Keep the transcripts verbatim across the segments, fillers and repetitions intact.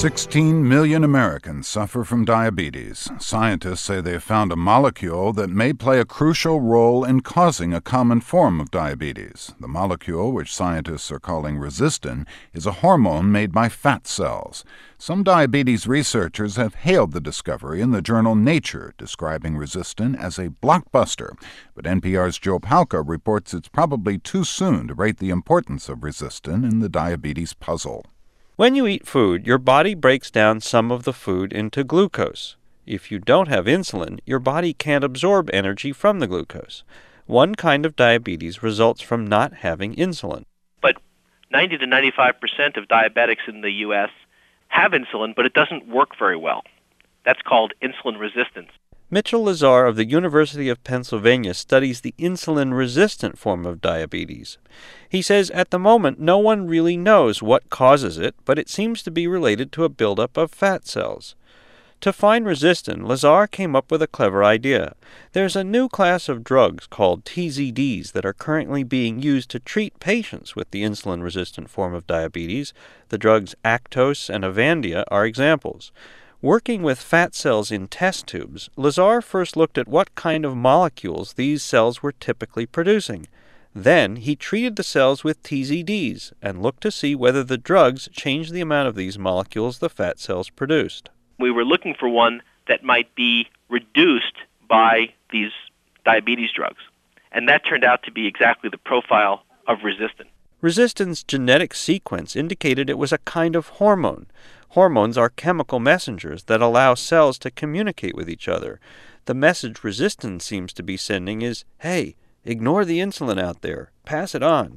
sixteen million Americans suffer from diabetes. Scientists say they have found a molecule that may play a crucial role in causing a common form of diabetes. The molecule, which scientists are calling resistin, is a hormone made by fat cells. Some diabetes researchers have hailed the discovery in the journal Nature, describing resistin as a blockbuster. But N P R's Joe Palca reports it's probably too soon to rate the importance of resistin in the diabetes puzzle. When you eat food, your body breaks down some of the food into glucose. If you don't have insulin, your body can't absorb energy from the glucose. One kind of diabetes results from not having insulin. But ninety to ninety-five percent of diabetics in the U S have insulin, but it doesn't work very well. That's called insulin resistance. Mitchell Lazar of the University of Pennsylvania studies the insulin-resistant form of diabetes. He says at the moment no one really knows what causes it, but it seems to be related to a buildup of fat cells. To find resistin, Lazar came up with a clever idea. There's a new class of drugs called T Z Ds that are currently being used to treat patients with the insulin-resistant form of diabetes. The drugs Actos and Avandia are examples. Working with fat cells in test tubes, Lazar first looked at what kind of molecules these cells were typically producing. Then he treated the cells with T Z Ds and looked to see whether the drugs changed the amount of these molecules the fat cells produced. We were looking for one that might be reduced by these diabetes drugs, and that turned out to be exactly the profile of resistin. Resistin's genetic sequence indicated it was a kind of hormone. Hormones are chemical messengers that allow cells to communicate with each other. The message resistin seems to be sending is, hey, ignore the insulin out there. Pass it on.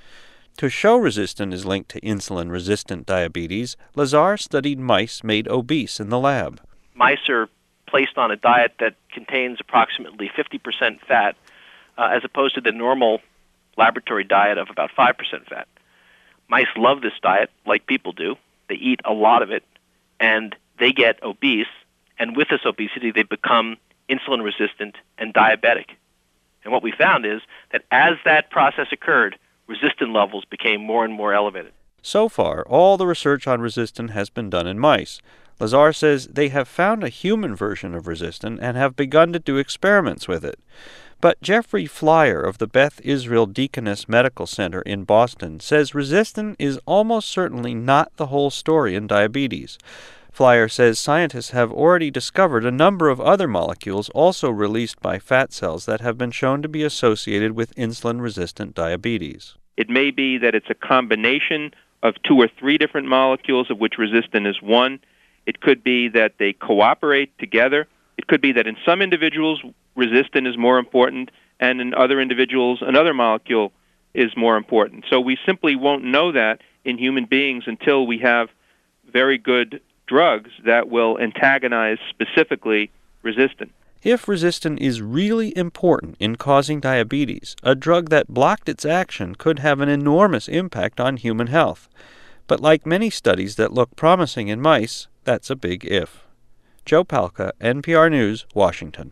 To show resistin is linked to insulin-resistant diabetes, Lazar studied mice made obese in the lab. Mice are placed on a diet that contains approximately fifty percent fat, uh, as opposed to the normal laboratory diet of about five percent fat. Mice love this diet, like people do. They eat a lot of it, and they get obese, and with this obesity, they become insulin-resistant and diabetic. And what we found is that as that process occurred, resistin levels became more and more elevated. So far, all the research on resistin has been done in mice. Lazar says they have found a human version of resistin and have begun to do experiments with it. But Jeffrey Flyer of the Beth Israel Deaconess Medical Center in Boston says resistin is almost certainly not the whole story in diabetes. Flyer says scientists have already discovered a number of other molecules also released by fat cells that have been shown to be associated with insulin-resistant diabetes. It may be that it's a combination of two or three different molecules, of which resistin is one. It could be that they cooperate together. It could be that in some individuals, resistin is more important, and in other individuals, another molecule is more important. So we simply won't know that in human beings until we have very good drugs that will antagonize specifically resistin. If resistin is really important in causing diabetes, a drug that blocked its action could have an enormous impact on human health. But like many studies that look promising in mice, that's a big if. Joe Palca, N P R News, Washington.